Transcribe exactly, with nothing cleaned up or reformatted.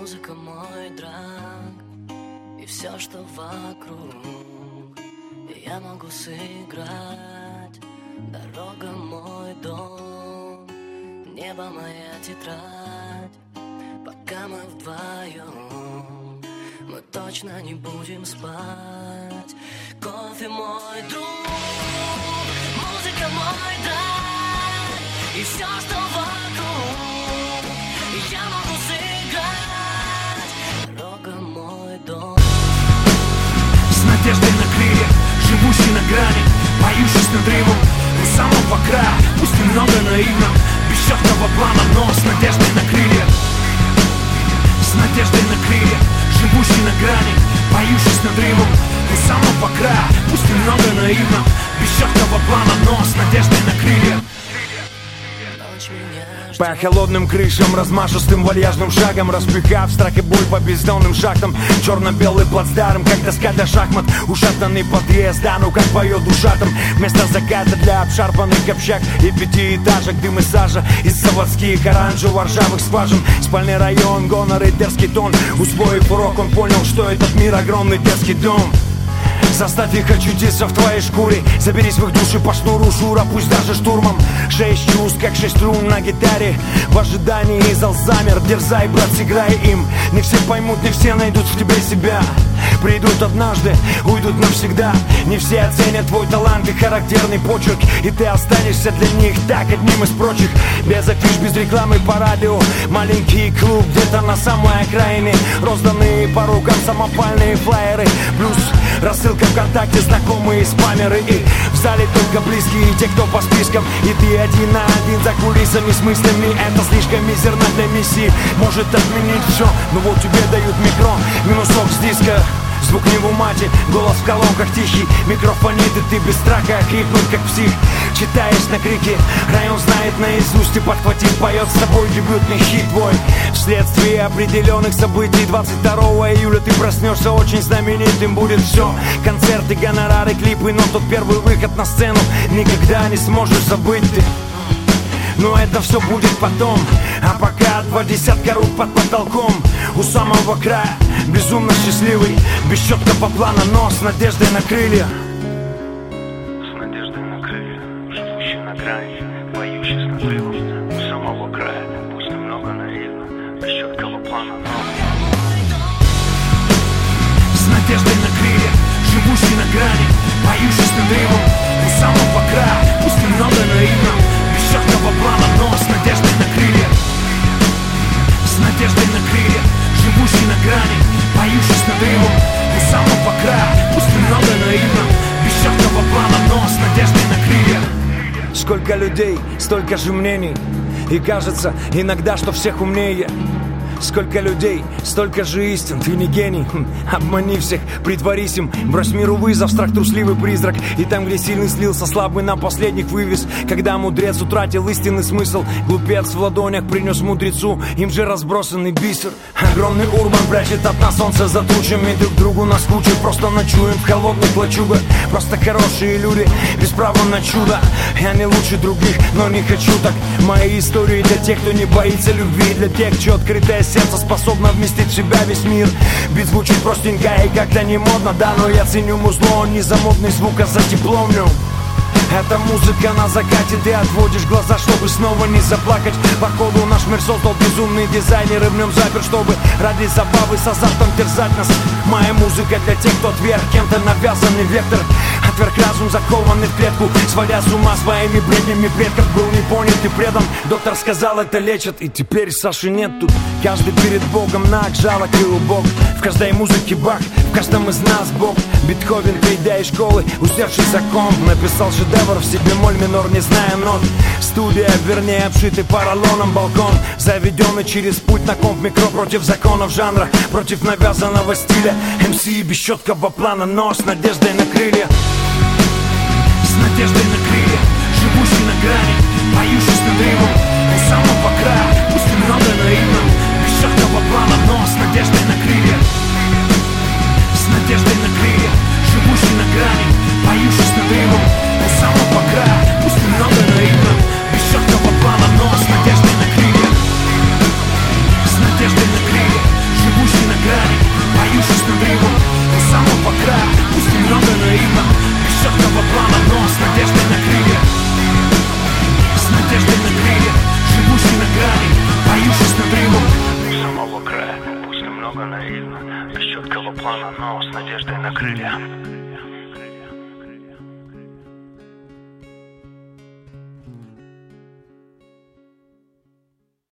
Музыка мой драг, и все, что вокруг, я могу сыграть. Дорога мой дом, небо моя тетрадь. Пока мы вдвоем, мы точно не будем спать. Кофе мой друг, музыка мой драг, и все, что вокруг, я могу сыграть. Дорога мой дом. С надеждой на крылья, живущий на грани, поющий с надрывом у самого края. Пусть немного наивно, без четкого плана, но с надеждой на крылья. С надеждой на крылья, живущий на грани, поющий с надрывом у самого края. Пусть немного наивно, без четкого плана, но с надеждой на крылья. По холодным крышам, размашистым вальяжным шагом, распихав страх и боль по бездонным шахтам. Черно-белый плацдарм, как доска для шахмат. Ушатанный подъезд, да ну как поет душа там. Вместо заката для обшарпанных общак и пятиэтажек, дым и сажа из заводских оранжево-ржавых скважин. Спальный район, гонор и дерзкий тон. Усвоив урок, он понял, что этот мир огромный детский дом. Заставь их очутиться в твоей шкуре. Заберись в их души по шнуру шура, пусть даже штурмом. Шесть чувств, как шесть струн на гитаре. В ожидании зал замер. Дерзай, брат, сыграй им. Не все поймут, не все найдут в тебе себя. Придут однажды, уйдут навсегда. Не все оценят твой талант и характерный почерк, и ты останешься для них так одним из прочих. Без афиш, без рекламы по радио. Маленький клуб где-то на самой окраине. Розданные по рукам самопальные флаеры. Плюс рассылка ВКонтакте, знакомые спамеры. И в зале только близкие, те, кто по спискам. И ты один на один за кулисами с мыслями. Это слишком мизерно для миссии. Может отменить все, но вот тебе дают микро. Минусок с диска. Звук не в умате, голос в колонках тихий. Микрофонит, и ты без страха охрипнуть, как псих. Читаешь на крики, район знает наизусть. И подхватив, поет с тобой дебютный хит твой. Вследствие определенных событий двадцать второго июля ты проснешься очень знаменитым. Будет все, концерты, гонорары, клипы. Но тот первый выход на сцену никогда не сможешь забыть ты. Но это все будет потом. А пока два десятка рук под потолком. У самого края, безумно счастливый. Без четкого плана, но с надеждой на крылья. С надеждой на крылья, живущий на грани, поющий с надрывом у самого края. Пусть немного наивно, без четкого плана, но с надеждой на крылья, живущий на грани, поющий с надрывом у самого края. Пусть немного наивно, без четкого плана, но с надеждой на крылья. С надеждой на крылья, живущий на грани, поющий с надрывом у самого края. Пусть немного наивно, без четкого плана, но с надеждой на крылья. Сколько людей, столько же мнений. И кажется иногда, что всех умнее. Сколько людей, столько же истин. Ты не гений, хм, обмани всех, притворись им. Брось миру вызов, страх трусливый призрак. И там, где сильный слился, слабый на последних вывез. Когда мудрец утратил истинный смысл, глупец в ладонях принес мудрецу им же разбросанный бисер. Огромный урбан прячет от нас солнце за тучами. Друг другу наскучим, просто ночуем в холодных лачугах. Просто хорошие люди, без права на чудо. Я не лучше других, но не хочу так. Мои истории для тех, кто не боится любви. Для тех, чье открытое сердце способно вместить в себя весь мир. Бит звучит простенько и как-то не модно, да, но я ценю музло, он не за модный звук, а за теплом в нем. Эта музыка на закате, ты отводишь глаза, чтобы снова не заплакать. Походу наш мир создал безумный дизайнер, и в нем запер, чтобы ради забавы с азартом терзать нас. Моя музыка для тех, кто отверг кем-то навязанный вектор. Отверг разум, закованный в клетку, сводя с ума своими бреднями предков. Был не понят и предан, доктор сказал, это лечит. И теперь Саши нет тут, каждый перед Богом наг, жалок и убог. В каждой музыке Бах, в каждом из нас Бог. Бетховен, придя из школы, усевший за комп, написал шедевр в си бемоль минор, не зная нот. Студия, вернее, обшитый поролоном балкон, заведенный через путь на комп микро. Против законов жанра, против навязанного стиля. эм си без четкого плана, но с надеждой на крылья. С надеждой на крылья, живущий на грани, поющий с надрывом у самого края. Пусть немного наивно, без четкого плана, но с надеждой на крылья. С надеждой на крылья, живущий на грани, поющий с надрывом у самого края. Пусть немного наивно, без четкого плана, но с надеждой на крылья. С надеждой на крылья, немного наивно, без четкого плана, но с надеждой на крылья.